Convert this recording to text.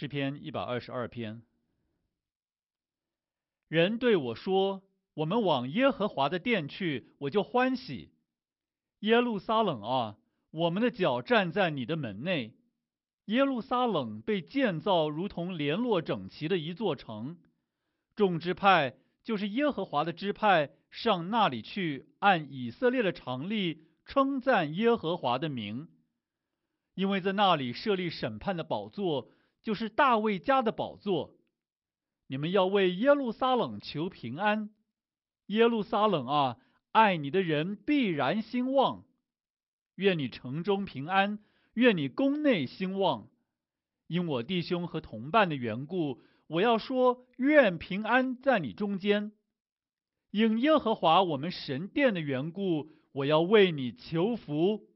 诗篇122篇。人对我说：我们往耶和华的殿去，我就欢喜。耶路撒冷啊，我们的脚站在你的门内。耶路撒冷被建造如同联络整齐的一座城，众支派就是耶和华的支派上那里去，按以色列的常例称赞耶和华的名，因为在那里设立审判的宝座，就是大卫家的宝座。你们要为耶路撒冷求平安。耶路撒冷啊，爱你的人必然兴旺。愿你城中平安，愿你宫内兴旺。因我弟兄和同伴的缘故，我要说，愿平安在你中间。因耶和华我们神殿的缘故，我要为你求福。